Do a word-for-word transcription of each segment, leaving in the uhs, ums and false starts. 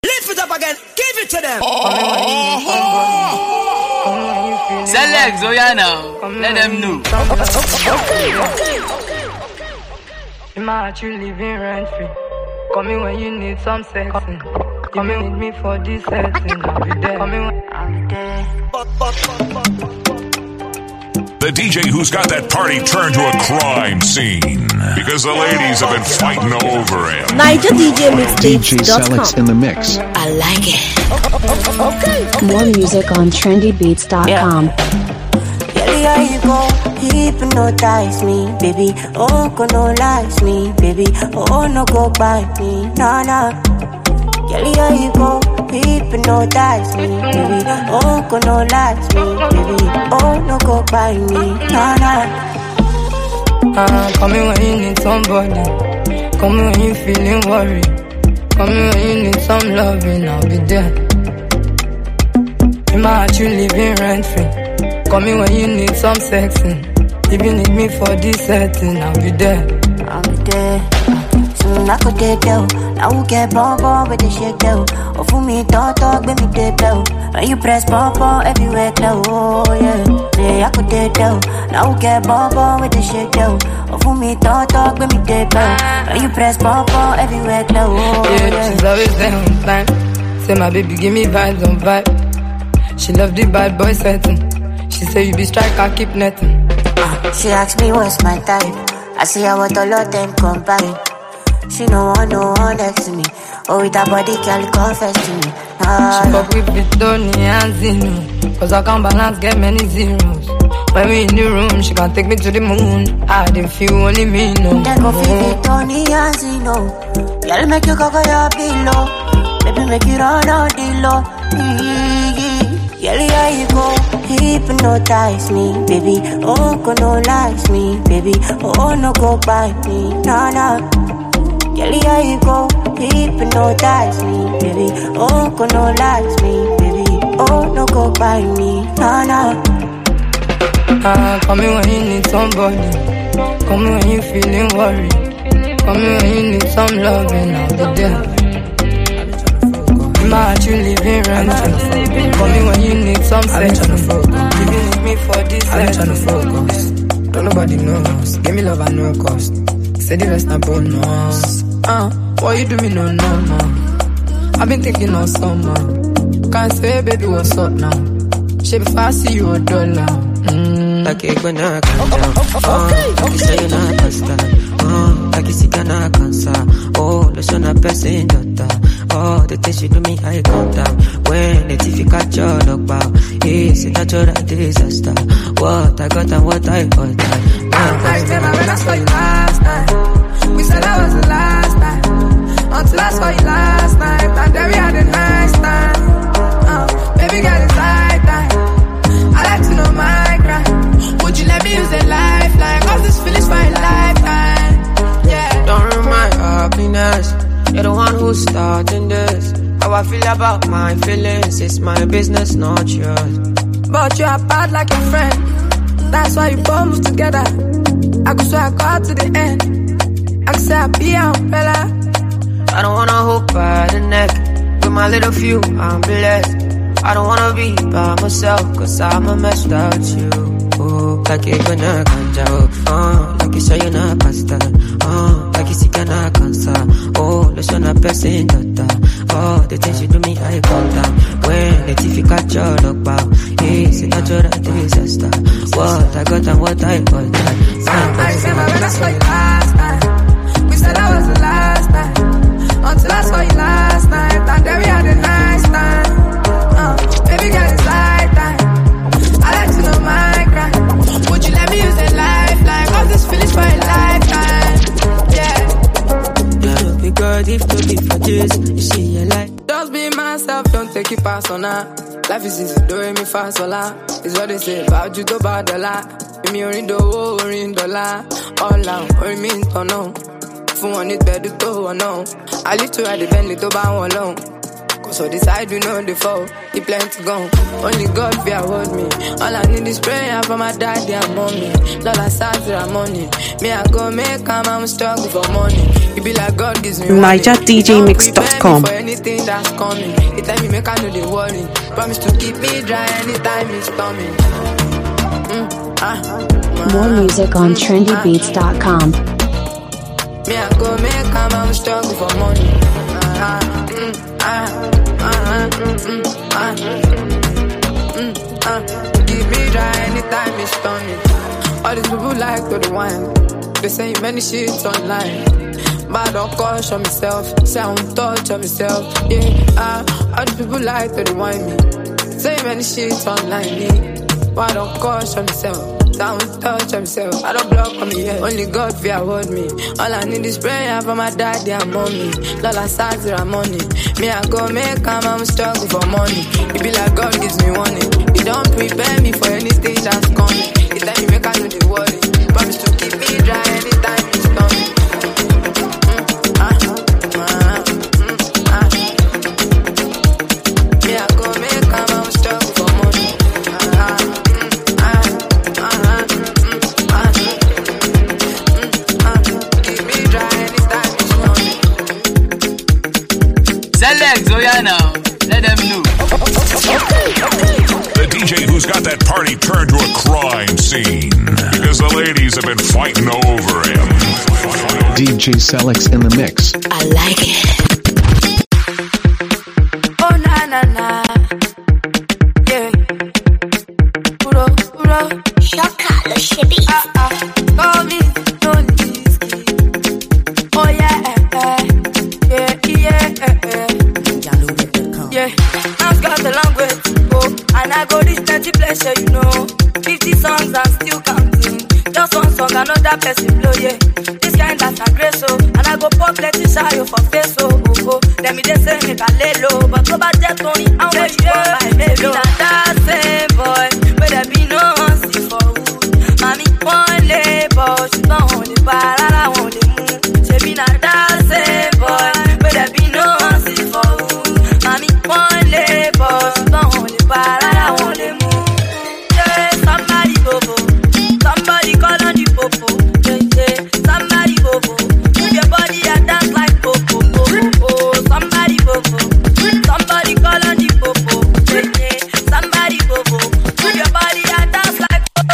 Lift it up again. Give it to them. Select Zoyana. Let them know. Okay, okay, okay. In my heart you living rent free. Come in when you need some sex. Come in with me for this setting. I'll be there. Come in when I'll be there. The D J who's got that party turned to a crime scene because the ladies have been fighting over him. Niger D J Mixtapes dot com. D J Selix in the mix. I like it. Okay. More music on trendy beats dot com. Yeah, you go, hypnotize me, baby. Oh, go no lies me, baby. Oh, no go bite me, nah, nah. Yeah, you go, hypnotize me, baby. Oh, go no lies me, baby. Oh, no go bite me, nah, nah. Uh, call me when you need somebody. Call me when you feeling worried. Call me when you need some loving, I'll be there. In my heart you living rent free. Call me when you need some sexing. If you need me for this setting, I'll be there. I'll be there. Soon I could get down. Now we get bomb bomb with the shake down. Oh, for me, talk talk, baby, dead down. When you press bomb bomb everywhere now, oh yeah. Yeah, I could get down. Now we get bomb bomb with the shake down. Oh, for me, talk talk, baby, dead down. When you press bomb bomb everywhere now, oh yeah. Yeah, she's always there on time. Say my baby, give me vibes on vibe. She love the bad boy setting. She say you be striker, keep netting. Uh, she asked me what's my type. I see how what all of them combine. She no one, no one next to me. Oh, with her body, girl, confess to me. Ah, she fuck with Vitoni and Zeno. Cause I can't balance, get many zeros. When we in the room, she can take me to the moon. I didn't feel only me, no. Then go feel Vitoni and Zeno. Girl, make you go go your below. Baby, make you run out the low. Yeah, yeah, you go, hypnotize me, baby. Oh, go no lies me, baby. Oh, no go bite me, nah, nah. Yeah, yeah, you go, hypnotize me, baby. Oh, go no lies me, baby. Oh, no go bite me, nah, nah. Ah, call me when you need somebody. Call me when you feeling worried. Call me when you need some loving, I'll be there. In my heart you living rent free. Call me when you need some sex. If you need me for this I've been tryna focus. Don't nobody know us. Give me love at no cost. Say the rest not bonus. Uh, what you do me no no no. I've been thinking of summer. Can't say baby what's up now. Shape if I see you a dollar. Mm. Like it when I come down. Okay, okay. You say you're not pasta. Uh, like you see can I cancer. Oh, the son of person daughter. Oh, the things you do me, I calm down. When the T V catch your dog bow, it's a natural disaster. What I got and what I got. I remember when I saw you last night. We said that was the last time. Until I saw you last night, and then we had a nice time. Uh, baby girl, it's night time. I like to know my crime. Would you let me use a lifeline? Cause this feeling's for a lifetime. Yeah. Don't ruin my happiness. You're the one who's starting this. How I feel about my feelings, it's my business, not yours. But you're bad like a friend. That's why you both move together. I could swear I got to the end. I could say I'll be an umbrella. I don't wanna hold by the neck. With my little few, I'm blessed. I don't wanna be by myself, cause I'm a mess without you. Oh, like it when I can't jump. Oh, like you say you're not pasta. Oh, like you see can I cancer. Oh, the son of person daughter. Oh, the things you do me, I calm down. When the T V catch your dog bow, it's a natural disaster. What I got and what I got. I remember when I saw you last night. We said that was the last time. Until I saw you last night, and then we had a nice time. Uh, baby girl, it's night time. I like to know my crime. Would you let me use a lifeline? Cause this feeling's for a lifetime. Yeah. Yeah, be good if to be for this. You see your life. Just be myself, don't take it personal. Life is easy, doing me fast, hola. It's what they say about you, to bad dollar. Me orin do, orin dollar. All out, orin me into no. Fun one it better to one no. I live to ride the Bentley to buy one long. Cause on the side we know the fall. He plenty gone. Only God fear hold me. All I need is prayer for my daddy and mommy. Lola side to the money. Me I go make come, I'm struggle for money. It be like God gives me Niger D J Mix dot com. for anything that's coming. The time you make I know they worry. Promise to keep me dry anytime it's storming. Mm, ah, More music on trendy beats dot com. Me I go make a man struggle for money. Ah, mm, ah, ah, mm, ah, mm, ah. Keep me dry anytime it's storming. All these people like to the wine. They say many shit online. But I don't caution myself. Say I won't touch on myself. Yeah, ah, all these people like to the wine me. Say many shit online. Yeah. But I don't caution myself. Down touch myself, I don't block on me yet. Only God fear hold me. All I need is prayer from my daddy and mommy. Lola Sazira money. Me I go make a man struggle for money. It be like God gives me warning. He don't prepare me for anything that's coming. It's time you make I know the worry. Promise to keep me dry anytime it's coming. Mm, ah, ah, mm, ah. Me I go make a man struggle for money. Ah, ah. Select Zoyana, let them know. The D J who's got that party turned to a crime scene because the ladies have been fighting over him. D J Selix in the mix. I like it. Oh na na na, yeah. Puro puro, Shaka the shitty. ah ah, call me Tony. Oh yeah, eh, eh. yeah yeah eh, eh. Yeah, I've got a long way to go, and I go this plenty pleasure, you know. Fifty songs I'm still counting. Just one song, another person blow, yeah. This kind that's a grace, so and I go pop plenty shy for face, oh oh oh. Let me just say make I lay low, but go back there, Tony, I'm where you want my mellow. Not that same boy, but there be no one see for who. Mommy one labor, she don't want the bar, I want the moon. She be not that same boy, but there be no one see for who. Mommy one labor, she don't want the bar, I want the moon. Yeah, somebody bobo, somebody call on the popo. Yeah, yeah, somebody bobo, move your body and dance like popo. Oh, oh, somebody bobo, somebody call on the popo. Yeah, yeah, somebody bobo, move your body and dance like popo.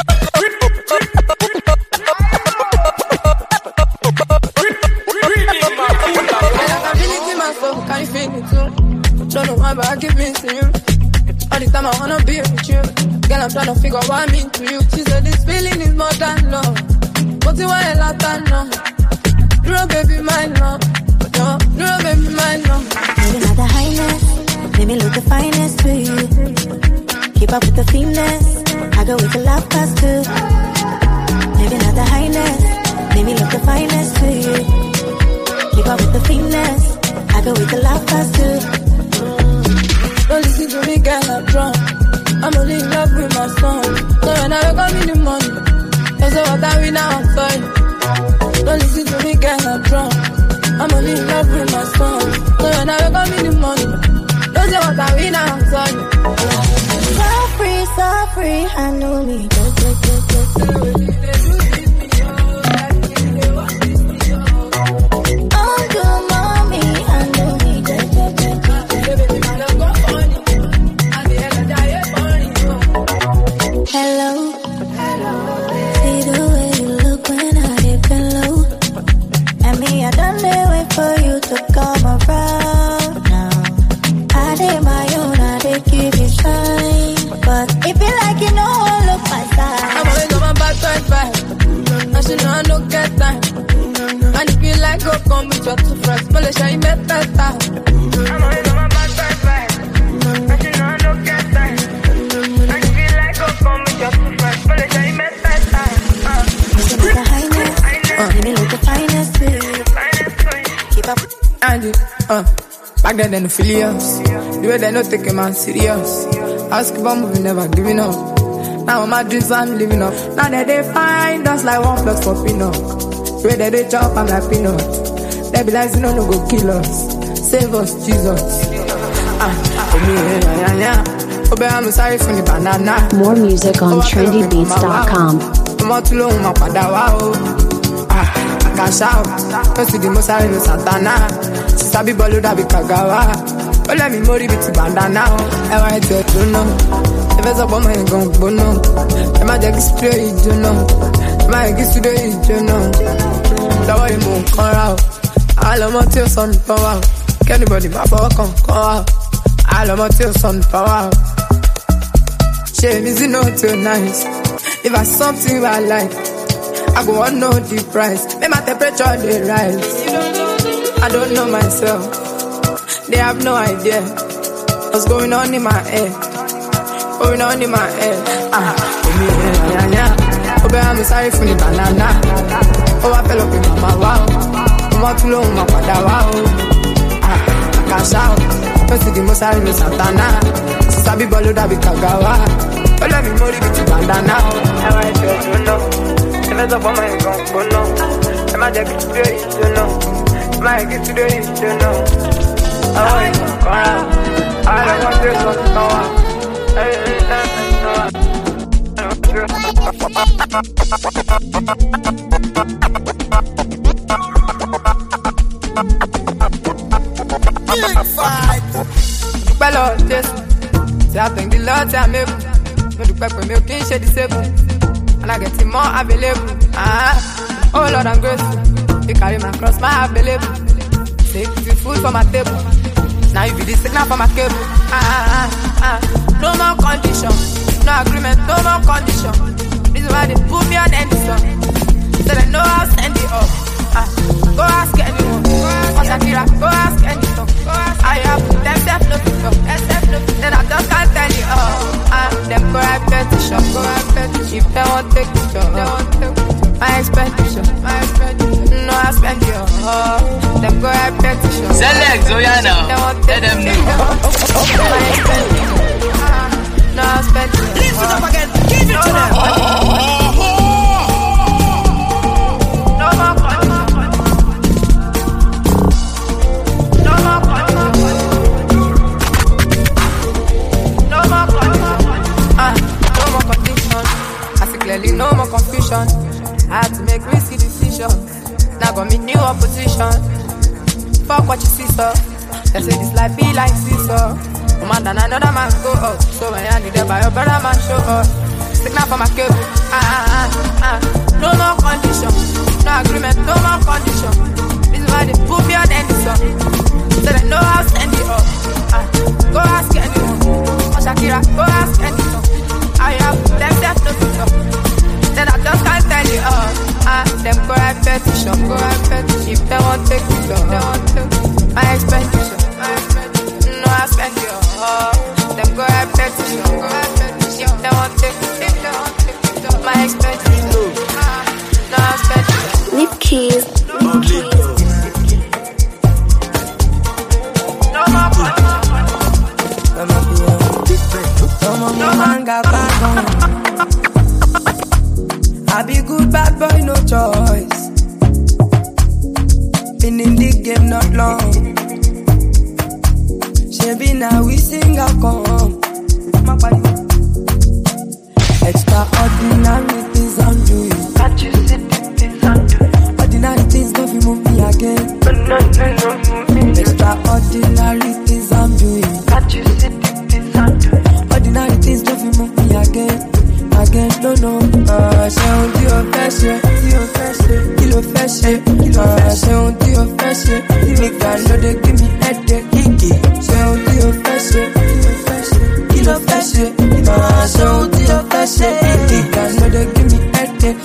I'm feeling in my soul, can you feel it too? Don't know why, but I give in to you. All the time I wanna be with you. Girl, I'm trying to figure out what I mean to you. She said this feeling is more than love. But you want a lot of love. No, baby, my love. No, no, baby, my love. Maybe not the highness, let me look the finest to you. Keep up with the finesse, I go with the love past too. Maybe not the highness, let me look the finest to you. Keep up with the finesse, I go with the love past too. Don't listen to me, girl, I'm drunk. I'm only in love with my song. So when I wake up in the morning, that's what I win now, I'm sorry. Don't listen to me, girl, I'm drunk. I'm only in love with my song. So when I wake up in the morning, that's what I win now, I'm sorry. So free, so free, I know me. Go, go, go, go, go. Oh, good mommy, I know me. Go, go, go, go, go. Hello, see the way you look when I dip and low. And me, I done there wait for you to come around now. I did my own, I did give you shine. But it be like you know I look my side. I'm always on my back, back, back. I should know I don't get time. And if you like, go come with your two friends. But let's show you better. I'm always on my back, back, back. I should know I don't get time. And if you like, go come with your two friends. But let's show you better. Look at the highness, uh, let me look the finest to you. Keep up. And uh, back then they no feel us. The way they no take a man serious. Ask about moving, never giving up. Now all my dreams I'm living up. Now that they find us like one plus for peanut. The way that they chop I'm like peanut. They be like, no, no, go kill us. Save us, Jesus. Ah, oh me, yeah, yeah, yeah. Oh, baby, I'm sorry for the banana. More music on trendy beats dot com. I'm out to low, my father, wow. Ah. cash out. No see the Mosari no Santana. Sabi bolu da bi Kagawa. Oh let me mori biti bandana. I want to do no. If it's up on my gun, bono. Am I just spray it, you know? Am I just today, you know? The way you move, come out. All of my tears on power. Can anybody my power come, come out? All of my tears on power. Shame is not too nice. If I something I like, I go on know the price. Make my temperature they rise. I don't know myself. They have no idea what's going on in my head. Going on in my head. Ah, yeah, yeah, yeah. Oh, baby, I'm sorry for the banana. Oh, I fell up in my wow. I'm out too long, my father, wow. Ah, I cash out. First, the most I know Santana. Sabi bolu da bi Kagawa. Oh, let me mori biti bandana. I want to do no. If it's up on my gun, go no. Am I just today, you know? Am I just today, you know? I want to go out. I don't want to go out. Well, this say I thank the Lord say I'm able. No do pepper milk in shade disable, and I get it more available. Ah, oh Lord I'm grateful. You carry my cross, my available. Take the food from my table. Now you be the signal for my cable. Ah, ah, ah. No more condition, no agreement, no more condition. This is why they put me on any song. So they know I'll send it up. Ah, go ask anyone. Or Shakira, go ask anyone. I have them self no people. Then I just can't tell you all. Ah, them go write petition, go write petition. If they want take picture, they want take picture. My expectation, my expectation. No, I spend you all. Them go write petition. Select Zoyana, let them know. My expectation. No, I spend you. Lift it up again, give it to them. No more condition. No more condition. No more condition. Ah, no more condition. I see clearly no more confusion. I had to make risky decisions. Now got me new opposition. Fuck what you see, sir. They say this life be like seesaw. Man than another man go up. So when I need them by your brother man show up. Signal for my cable. Ah, ah, ah, ah. No more condition. No agreement, no more condition. This is why they put me on any song. So they know how to send it up. Ah, go ask anyone. Or Shakira, go ask anyone. I have them self no picture. Then I just can't tell you all. Ah, them go write petition, go write petition. If they want take picture, they want take my expectation, my expectation. No, I spend you. Oh, them go write petition, go write petition. If they want take picture, if they want take picture. My expectation. Ah, no, I spend you. Lip keys. No more fun. No man got back on. I be good bad boy, no choice. Been in the game not long. She be now we sing a come. Extraordinary things I'm doing. Can't you see the things I'm doing? Ordinary things don't move me again. Extraordinary things I'm doing. Can't you see the things I'm doing? Ordinary things don't move me again. Again, no, no. Ah, ṣe ohun tí o fẹ́ ṣe, tí o fẹ́ ṣe, kí ló fẹ́ ṣe, kí ló fẹ́ ṣe, ohun tí o fẹ́ ṣe, nigga no dey give me headache, kiki. Ṣe ohun tí o fẹ́ ṣe, tí o fẹ́ ṣe, kí ló fẹ́ ṣe, ah, ṣe ohun tí o fẹ́ ṣe, nigga no dey give me headache.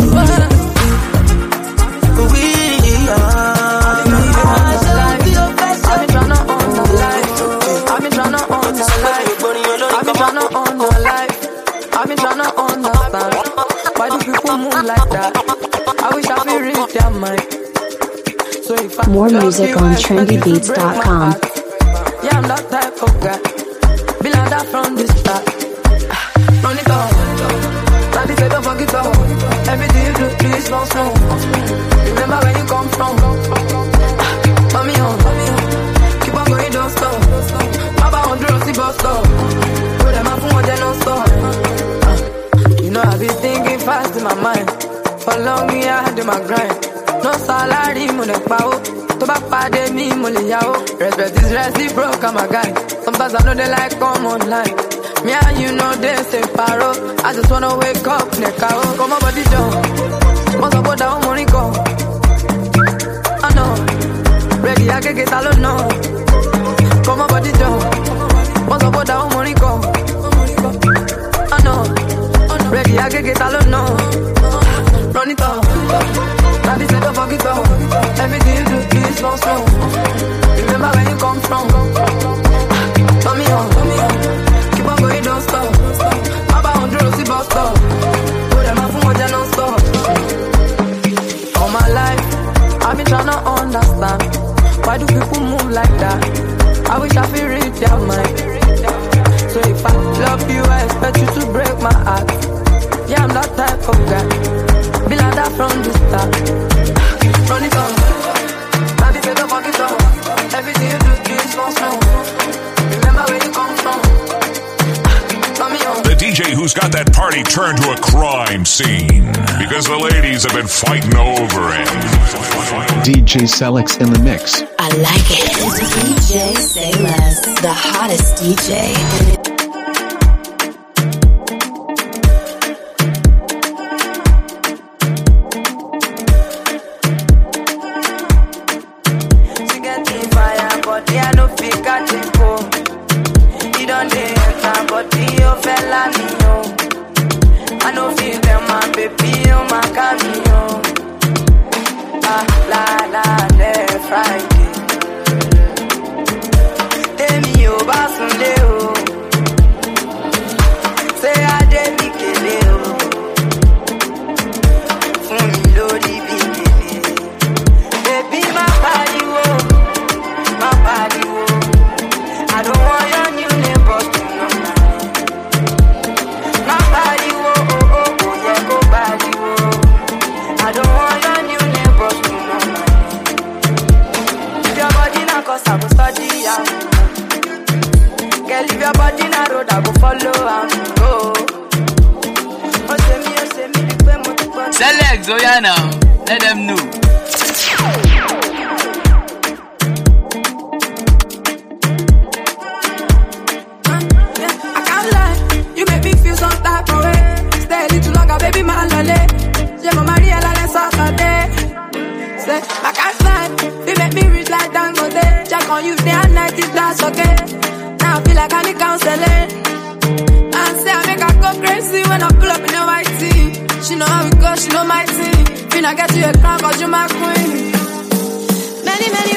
We are. I've been tryna own my life. I've been tryna own my life. I've been tryna own my life. I've been tryna understand why do people move like that. I wish I could read their mind. So if I More music on trendy beats dot com. Yeah, I'm that type of guy. Be like that from the start. Run it up. Daddy said don't forget up. Everything you do, please slow slow. Remember where you come from. Mommy on, keep on going, don't stop. Papa on the bus stop. Put them up for them, don't stop. You know I be thinking fast in my mind. For long me I had in my grind. No salary. yo. Respect is reciprocal, I'm a guy. Sometimes I know they like come online. Me and you know they say paro. I just wanna wake up, neka oh. Come on, body jump. Must have put down money go. I know. Ready, I can get alone now. Come on, body jump. Must have put down money go. I know. Ready, I can get alone now. Run it up. Daddy said don't fuck it up. Everything you do is slow, slow. Remember where you come from. Turn me on, turn me on. Keep on going, don't stop. Papa on the road, bus stop. Put them up for more than non-stop. All my life, I've been trying to understand. Why do people move like that? I wish I could read their mind. So if I love you, I expect you to break my heart. Yeah, I'm that type of guy. Be like that from the start. Run it on. Now this don't fuck it up. Everything you do is so slow. Remember where you come from. Turn me on. The D J who's got that party turned to a crime scene because the ladies have been fighting over him. D J Selix in the mix. I like it. D J Say Less, the hottest D J. Select Zoyana, let them know. I can't lie, you make me feel some type of way. Stay a little longer, baby, my lolly. J'ai mon mari, elle a les Saturday. Say, I can't lie, you make me rich like Dangote. Check on you day and night, if that's okay. Now I feel like I need counseling. And say I make her go crazy when I pull up in a white tee. She know how it goes, she know my team. Finna get to your crown cause you my queen. Many, many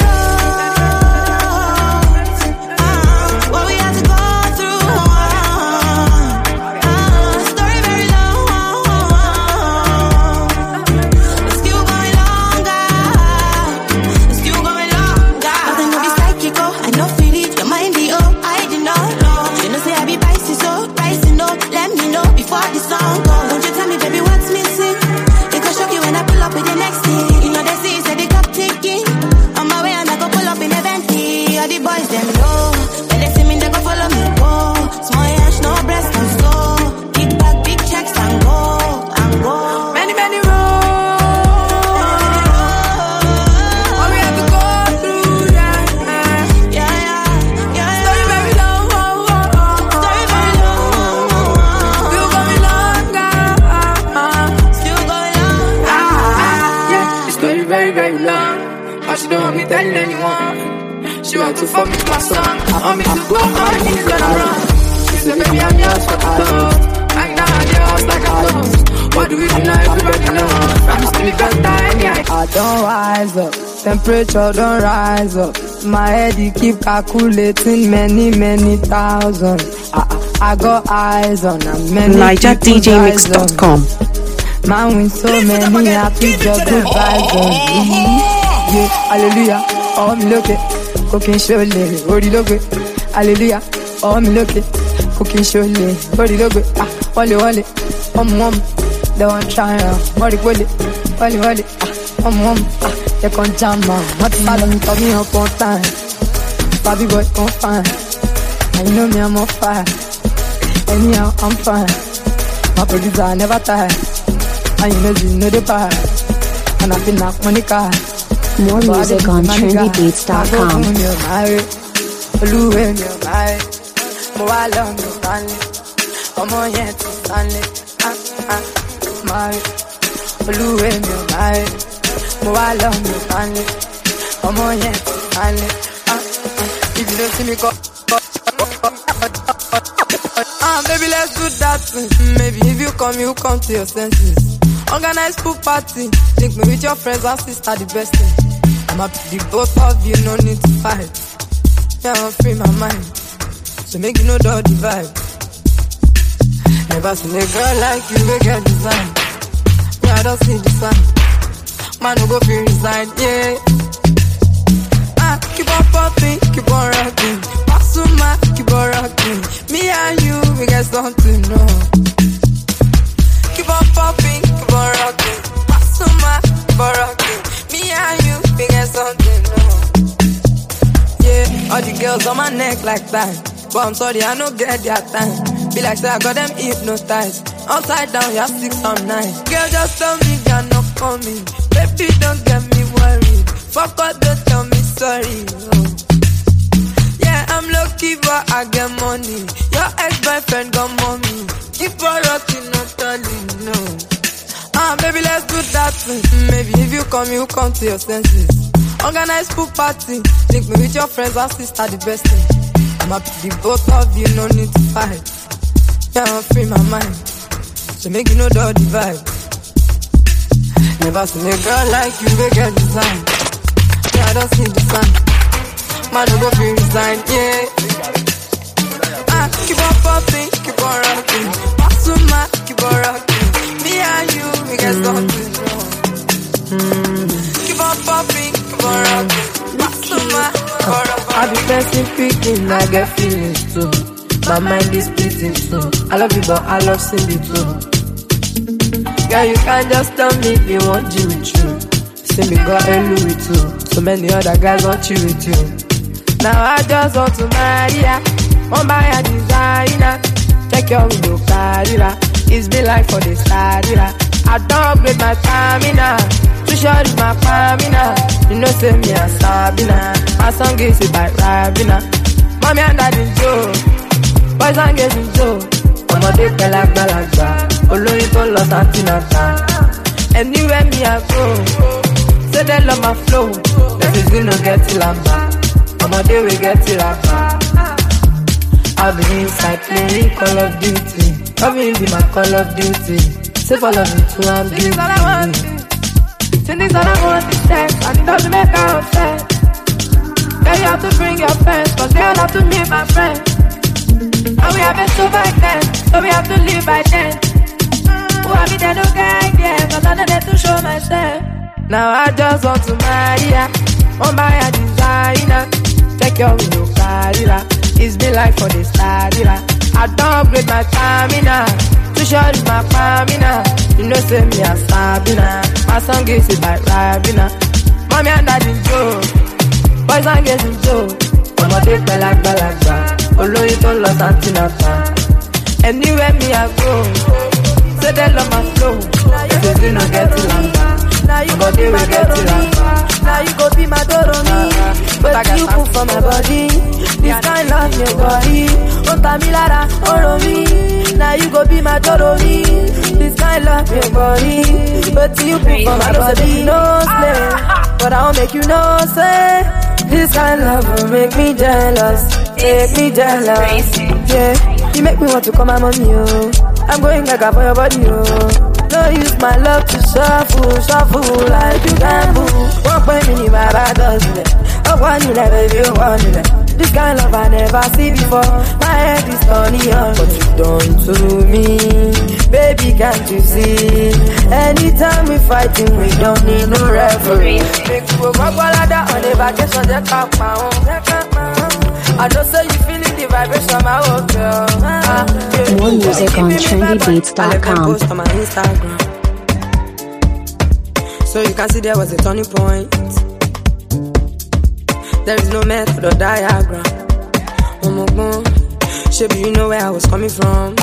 roads uh, what we had to go through uh, story very long. It's still going longer. It's still going longer. Nothing will be psychical, I know feel it, your mind be oh, I did not know. You know say I be pricey so, pricey no. Let me know before the song goes. Don't you tell me baby what's missing? It can shock you when I pull up with the next thing. You know they see say the clock ticking. On my way and I go pull up in a venti. All the boys them know. When they see me they go follow me go. Small ash no breast and slow. Big bag big checks and go and go. Many many roads. What we have to go through, yeah, yeah, yeah, yeah. Story very long, story very long. Still going longer, still going longer. Yeah, the story very very long. But she don't want me telling anyone. She want to fuck me with my song. I want me to go on my knees when I run. She said baby I'm yours for the love. Right now I'm yours like a lost. What do we do now everybody knows? I'm still the best time, yeah. I don't rise up, temperature don't rise up. My head he keep calculating many many thousand. I, I got eyes on a many Niger D J Mix dot com. Man with so many happy just good vibes on me. Yeah, hallelujah, oh me look it. Cooking surely, body look it. Hallelujah, oh me look it. Cooking surely, body look it. Ah, wally wally, um um. They want try now, body wally, wally wally. Ah, um um. Ah, they can't jam man. What follow me, talk me up on time. Bobby boy, come fine. And you know me, I'm on fire. Anyhow, I'm fine. My producer I never tired. And you know you know the part. And I feel like money car. More music on trendy beats dot com. If you don't see me go, ah, baby, let's do that thing. Maybe if you come, you come to your senses. Organize pool party, link me with your friends and sister, the best thing. I'm happy the both of you, no need to fight. Yeah, I'm free my mind, so make you know the vibe. Never seen a girl like you, we get design. Yeah, I don't see the sign. Man, no go feel resign, yeah. Ah, keep on popping, keep on rocking. Pasuma, keep on rocking. Me and you, we get something, no. Keep on popping, keep on rocking. Pasuma, keep on rocking. Me and you, we get something, no. Yeah, all the girls on my neck like that. But I'm sorry, I don't get their time. Be like, say I got them hypnotized. Upside down, you're six, I'm nine. Girl, just tell me you're not coming. Baby, don't get me worried. Fuck up, don't tell me sorry. Oh. Yeah, I'm lucky, but I get money. Your ex-boyfriend got money. Keep on rocking, not telling, no. Ah, baby, let's do that thing. Maybe if you come, you come to your senses. Organize pool party. Link me with your friends and sister, the best thing. I'm happy the both of you, no need to fight. Yeah, I'm free my mind, so make you know the vibe. Never seen a girl like you, we get design. Yeah, I don't see the sign. Man, don't go feel resigned, yeah. Ah, keep on popping, keep on rocking. Pasuma, keep on rocking. Me and you, we get something wrong. Keep on popping, keep on rocking. Pasuma, keep on rocking. I be person picking, I get feelings too. My mind is splitting too. I love you, but I love Cindy too. Girl, you can't just tell me they want you with you. Say me got a Louis too. So many other guys want you with you. Now I just want to marry ya. One buy a designer. Check your window, carriera. It's been like for the starter. I don't upgrade my stamina. Too short is my stamina. You know, say me a Sabina. My song is it by Rabina. Mommy and daddy Joe. Boys and girls in Joe. Ọmọdé pẹ̀lágbàlagbà, olóyin tó lọ santinata. Anywhere me I go, say they love my flow. That is we no get till I'm back. Ọmọdé we get till I'm back. I'll be inside playing Call of Duty. Loving be my Call of Duty. Say follow me to I'm beauty. This is all I want. This is all I want is sex, and it doesn't make her upset. Girl, you have to bring your friends, cause they all have to meet my friends. And we have been so back then, so we have to live by then. Who have been there, no guy, yeah, cause I'm not there to show myself. Now I just want to marry ya. One buy a designer. Check your window, carriera. It's been like for the starter. I don't upgrade my stamina. Too short is my stamina. You know, say me a Sabina. My song is it by Rabina. Mommy and daddy Joe. Boys and girls in Joe. Ọmọdé pẹ̀lágbàlagbà, olóyin tó lọ santinata. Anywhere me I go, say they love my flow. Say we no get till I'm back. Now you go be my Doremi. Now you go be my Doremi. But you put for my body. This kind love your body. Ota mi lara, oro mi. Now you go be my Doremi. This kind love your body. But you put for my body. No slay, but I'll make you know say. This kind of love will make me jealous, make me jealous. Yeah, you make me want to call my mommy, oh. I'm going gaga for your body, oh. No use my love to shuffle, shuffle like you gamble. One point me, my bad doesn't it? I want you like baby, you want you like. This kind of love I never see before. My head is funny on what you done to me. Baby, can't you see? Anytime we fighting, we don't need no referee. Make you go on the vacation, they come down. I know say you feeling the vibration, my old girl. More music on trendy beats dot com. So you can see there was a turning point. There is no method or diagram. Oh my God, Shaby, you know where I was coming from.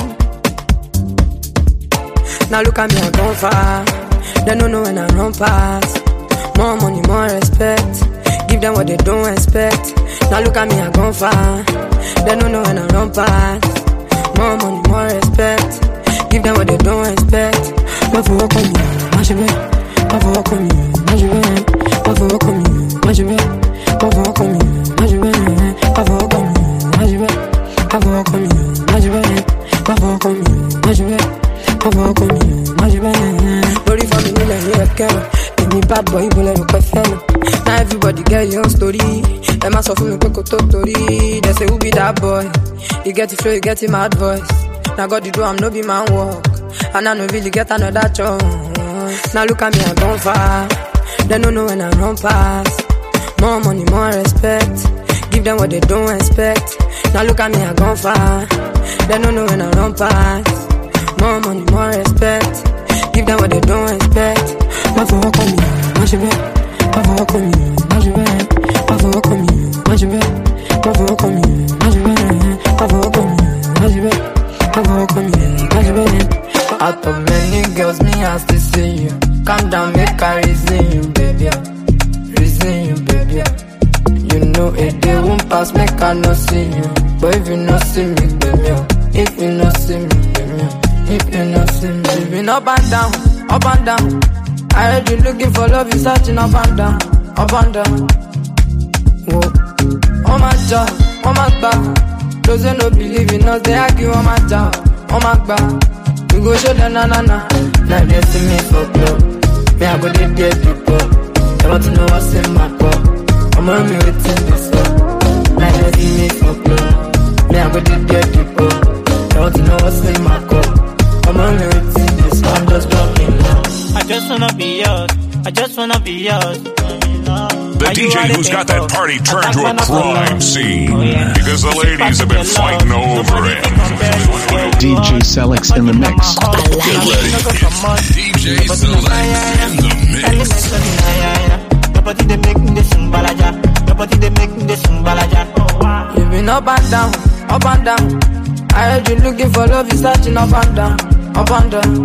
Now look at me, I've gone far. They don't know when I run past. More money, more respect. Give them what they don't expect. Now look at me, I gone far. They don't know when I run past. More money, more respect. Give them what they don't expect. But for what come you, mash it. But for what come you, mash it. But for what come you, mash it. But for what come you, mash it. But for what come you, mash it. But for what come you, mash it. But for what come you, mash it. But for what come you, mash it. Body for me, like you a girl. Give me bad boy, you let me fellow. Now everybody get your own story. Them ask for me, Coco Totori. They say who be that boy? You get it flow, you get it mad voice. Now God you do, I'm no be man walk. And I no really get another chance. Now look at me, I gone far. They don't know when I run past. More money, more respect. Give them what they don't expect. Now look at me, I gone far. They don't know when I run past. More money, more respect. Give them what they don't expect. But for what come you, mash it. But for what come you, mash it. But for what come you, mash it. But for what come you, mash it. But for what come you, mash it. But for what come you, mash it. Out of many girls, me has to see you. Calm down, make I reason you, baby. Reason you, baby. You know it, they won't pass, make I not see you. But if you not see me, baby. If you not see me, baby. If you not see me, you've been up and down, up and down. I heard you looking for love, you searching up and down, up and down. Whoa. Oh my job, oh my back. Those who no believe in us, they argue on my job, oh my back. We go show them na na na. Now they see me for club. Me I go dey get people. They want to know what's in my cup. I'm on me waiting this up. Now they see me for club. Me I go dey get people. They want to know what's in my cup. I'm on me waiting this up. I'm just walking now. I just wanna be yours. I just wanna be yours. The D J who's got that party turned to a crime scene because the ladies have been fighting over him. D J Selix in the mix. Get ready. It's D J Selix in the mix. Your body they make me sing balaja. Your body they make me sing balaja. You've been up and down, up and down. I heard you looking for love, you searching up and down, up and down.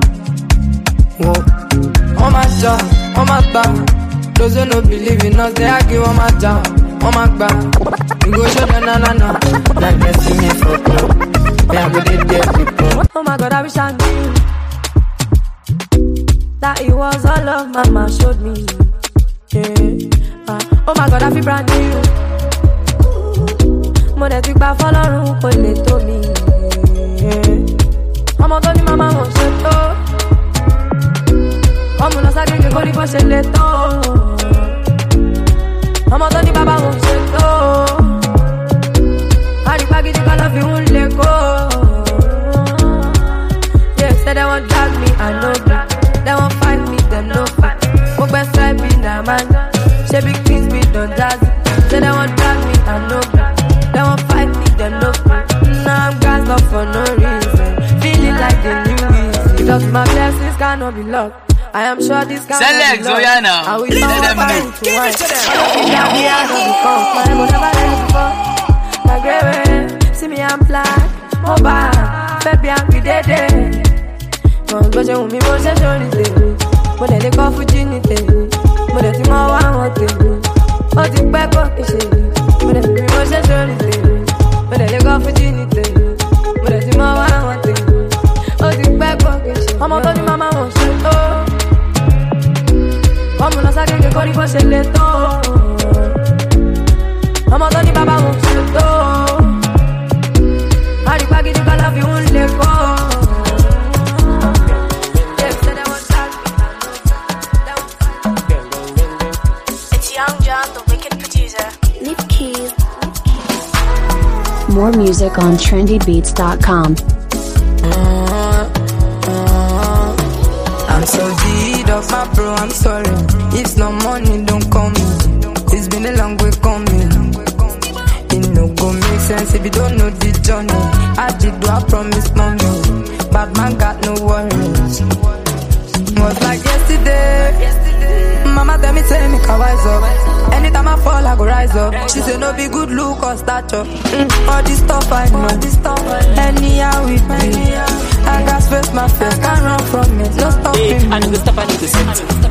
Whoa. Oh my job, oh my back. Those who no believe in us, they argue on my job, on my back. We go show them na na na. Like they see me for club. They are good at their people. Oh my God, I wish I knew that it was all love mama showed me. Yeah. Uh, oh my God, I feel brand new. Mo de twick ba fọlọ́run kò lè tó mi. Ọmọ tó ní mama wọ́n ṣe tó. Ọmọ lọ ságége kó ní bó ṣe lè tó. Ọmọ tó ní bàbá wọ́n ṣe tó. Àrígbá gidi kan lọ fi ń lè kó. Yeah, say they won't drag me, I know that. They won't fight me, them no fight. Go best side be na man. Say big things be done jazzy. Say they won't drag me, I know that. They won't fight me, them no fight. Now I'm gassed up for no reason. Feeling like the new reason. Just my blessings cannot be locked. I am sure this cannot Select, be locked. Zoyana. I will not fight to one. Down the hand of the cup. I will never let it go. My grave, see me I'm black. Oh bad, baby I'm be dead. Cause but you me more say show it. Mo le le ko fuji ni tèmi. Mo le ti mo wa won tèmi. Ó ti pẹ́ kó ki ṣe. Mo le fi mo say show it. Mo le le ko fuji ni tèmi. Mo le ti mo wa won tèmi. Ó ti pẹ́ kó ki ṣe. Ọmọ tó ní mama wọ́n ṣe tó. Ọmọ lọ ságége kó ní bó ṣe lè tó. Ọmọ tó ní bàbá wọ́n ṣe tó. Àrígbá gidi kan lọ fi ń lè kó. More music on trendy beats dot com. Uh, uh, I'm so deed of my bro, I'm sorry. If no money, don't call me. It's been a long way coming. It no go make sense if you don't know the journey. I did what I promised, mommy. Bad man got no worries. Was like yesterday. Mama tell me, tell me, can wise up. Anytime I fall, I go rise up. She say no be good look or stature. Mm, all this stuff I know. Anyhow with me, I got face my face, can't run from it. No stopping me. I need to stop, I need to stop.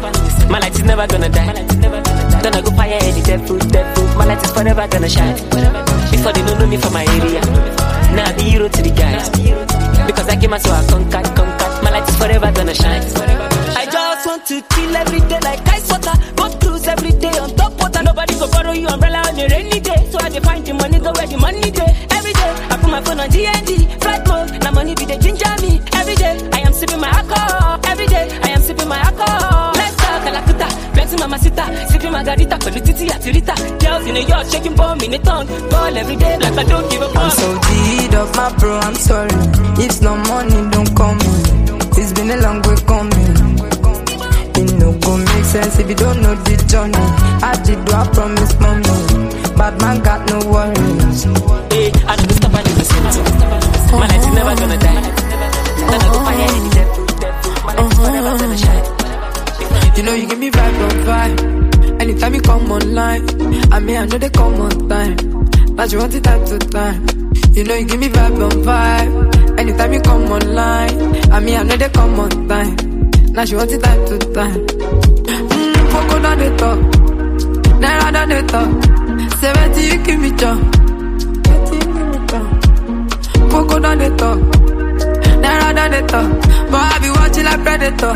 My light is never gonna die. Gonna go fire any devil, devil. My light is forever gonna shine. Before they don't know me from my area. Now I be hero to the guys. Because I came out so I conquered, conquered. My light is forever gonna shine. I just want to chill every day like ice water. Go cruise every day on top water. Nobody go borrow you umbrella on a rainy day. So I dey find the money, go where the money day. Every day I put my phone on D and D. Flight mode, now money be the ginger me. Every day I am sipping my alcohol. Every day I am sipping my alcohol. Let's talk Calacuta, plenty mamacita. Sipping margarita, Colutiti, Atirita. Girls in a yacht, shaking bomb in a tongue. Ball every day like I don't give a fuck. I'm so deed of my bro, I'm sorry. If no money don't come in. It's been a long way coming. It no go make sense if you don't know the journey. I did do I promise mommy. Bad man got no worries. Hey, I don't stop and listen to. My light is never gonna die. Gonna go fire any devil, devil. My light is forever gonna shine. You know you give me vibe on vibe. Anytime you come online, I mean I know they come on time. But you want it time to time. You know you give me vibe on vibe. Anytime you come online, I mean I know they come on time. Now she want it time to time. Mmm, Poco down the top, Naira down the top. Seventy you give me jump, seventy you give me jump. Poco down the top, Naira down the top. But I be watching like Predator.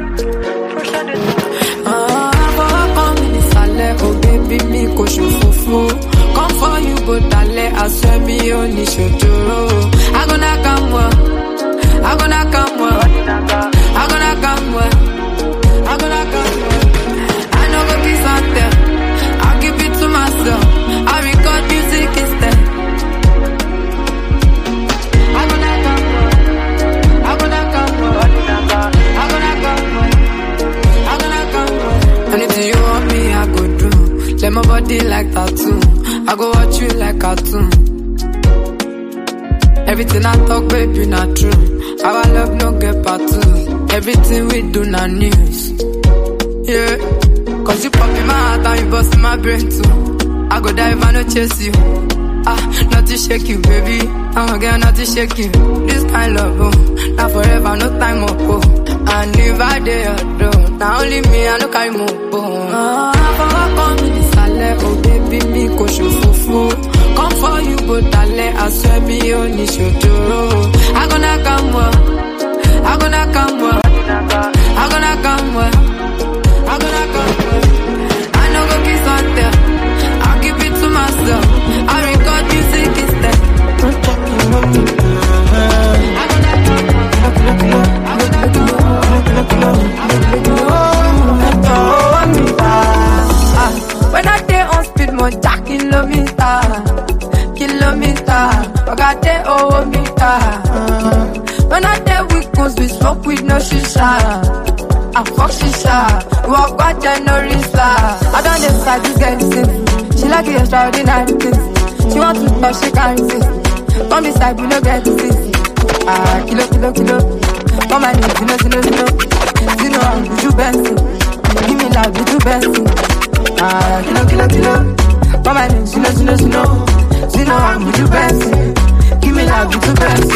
Ah, come in the salad, oh baby me go show fufu. Come for you, but dale, I swear me only should do. I gonna come well, I gonna come well, I gonna come well, I gonna come well. I know go kiss out there, I'll give it to myself. I record music instead. I gonna come well, I gonna come well, I gonna come well, I gonna come well. Anything you want me, I go do. Let my body like tattoo. I go watch you like cartoon. Everything I talk, baby, not true. Our love no get part two. Everything we do, not news. Yeah, cause you pop in my heart and you bust in my brain too. I go die if I no chase you. Ah, not to shake you, baby. I'm a girl, not to shake you. This kind of love, oh, not forever, no time up, oh. And if I dare, though, now only me, I no carry more, oh. Ah, come in the salad, oh baby, me go show fufu. Come for you, but dale, I swear me only should do. I gonna come well, I gonna come well, I gonna come well, I gonna come well. I know go kiss out there, I'll give it to myself. I record music instead. I gonna come well, I gonna come well, when I day on speed, more jack kilometer, kilometer. I got day over meter. When I day we cause we smoke with no shisha. I fuck shisha. Walk back January star. I don't decide this girl is simple. She like it extraordinary things. She want to touch, she can't resist. Come beside, we no get to see. Ah, kilo, kilo, kilo. Come on, you know, you know, you know. You know how we do best. Give me love, we do best. Ah, kilo, kilo, kilo. Come on, you know, you know, you know. You know how we do best. Give me love, we do best.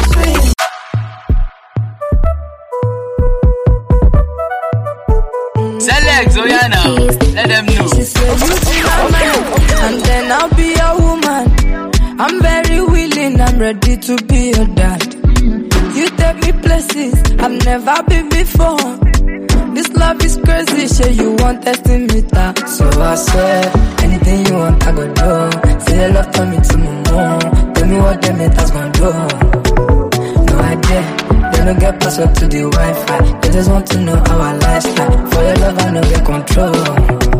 Select Zoyana, let them know. She said you be my man, and then I'll be your woman. I'm very willing, I'm ready to be your dad. You take me places I've never been before. This love is crazy, sure you want testing me that. So I swear, anything you want I go do. Say your love turn me to my mom. Tell me what them haters gon' do. No idea, they don't get password to the Wi-Fi. They just want to know our lifestyle. For your love I no get control.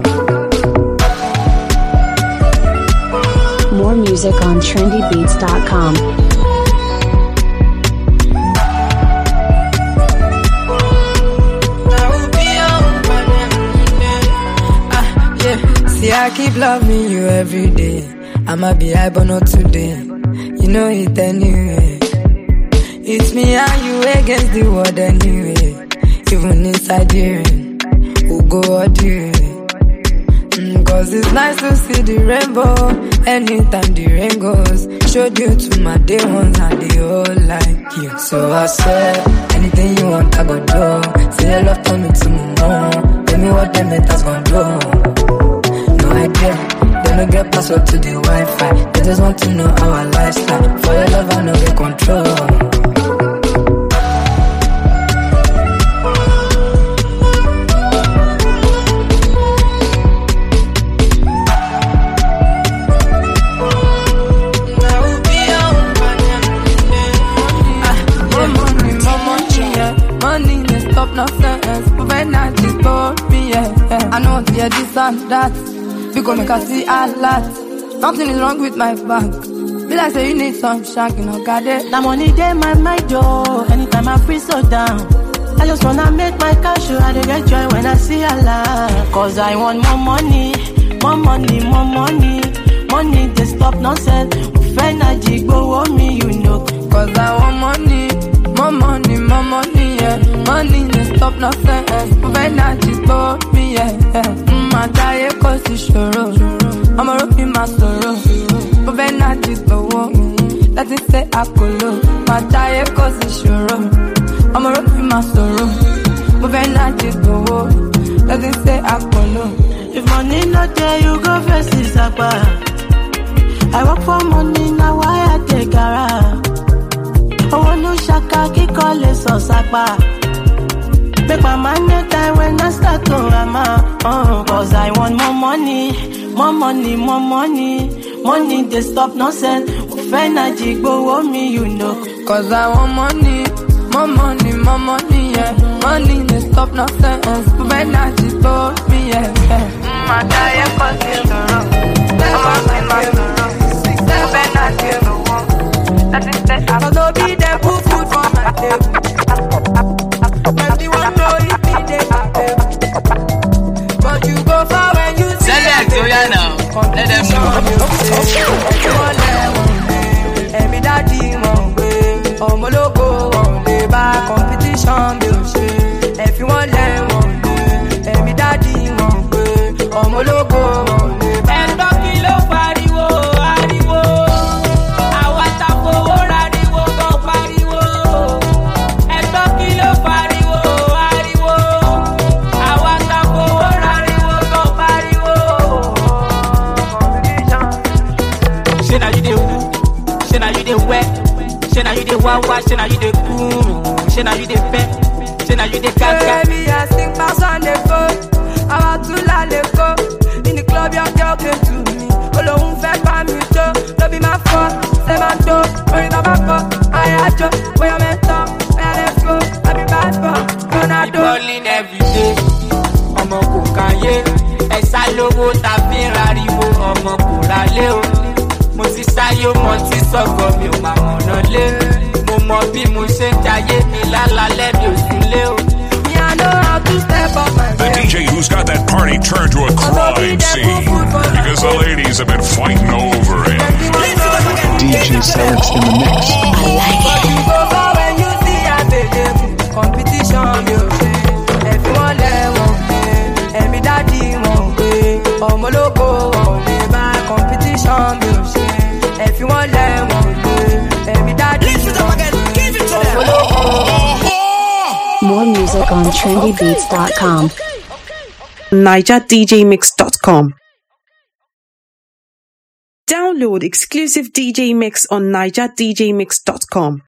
More music on trendy beats dot com. See, I keep loving you every day. I'ma be high, but not today. You know it anyway. It's me and you against the world anyway. Even inside the rain, we'll go all the way. Mm, cause it's nice to see the rainbow anytime the rain goes. Showed you to my day ones and they all like you. So I swear, anything you want I go do. Say your love turn me to my mom. Tell me me what them haters gon' do. No idea, they no get password to the Wi-Fi. They just want to know our lifestyle. For your love, I no get control. No sense, but when I just told me, yeah, yeah. I know yeah, this and that, because make I see a lot. Nothing is wrong with my bank. Be like say you need some shank, you know, got it. That money dey my mind, yo. Anytime I free so down, I just wanna make my cash, so I dey get joy when I see a lot. Cause I want more money, more money, more money. Money, they stop nonsense. Energy go on me, you know. Cause I want money, more money, more money, yeah. Money, they stop nonsense. Energy go on me, yeah, yeah. Mm, I die cause it's sure. I'm a rock in my sorrow. But energy go on. Let it say I could look. My die cause it's sure. I'm a rock in my sorrow. But energy go on. Let it say I could look. If money not there, you go first is a bar. I work for money, now why I take gara. Oh, no shaka, ki call it so sapa. Make my money time when I start to rama. Oh, cause I want more money, more money, more money. Money, they stop nonsense. Energy go on me, you know. Cause I want money, more money, more money, yeah. Money, they stop nonsense. Energy go on me, yeah, yeah. Mm, I die cause it's wrong. I'm a my I no be them who food for my table. Everyone know it be them. But you go far when you see Select, oh yeah now. Let them know. Every daddy won't wait. Oh my logo won't lay back. Competition bullshit. If you want them won't wait. Every daddy won't wait. Oh my logo won't lay back. And the kilo pariwo, pariwo. Say now you the wawa, say now you the cool, say now you the pep, say now you the gaga. Baby, I sing pass on the phone. I want to la le go. In the club, your girl came to me. Alone, fed by me, too. Don't be my fault, say my door. When it's my fault, I had you. Where you meant to, where let's go. I be bad for, gonna do. Calling every day, I'm a cocaine. Esa logo ta fi rariwo, ọmọ kò ralé o. Mo ti sáyé mo ti sọ̀gọ̀ mi ò máa mọ̀nà lé. Mo mọ bí mo ṣe ń jayé mi lálálẹ́ mi ò sílé o. Me, I know how to step up my The D J who's got that party turned to a crime scene because the ladies have been fighting over it. D J Selix in the mix. I like it. You go far when you see a baby. Competition, you say. Everyone there won't pay. Every daddy won't pay. Oh, my logo won't pay. My competition, you say. If you want them, every daddy. Listen up again, give it to them. More music on trendy beats dot com. niger d j mix dot com. Download exclusive D J mix on niger d j mix dot com.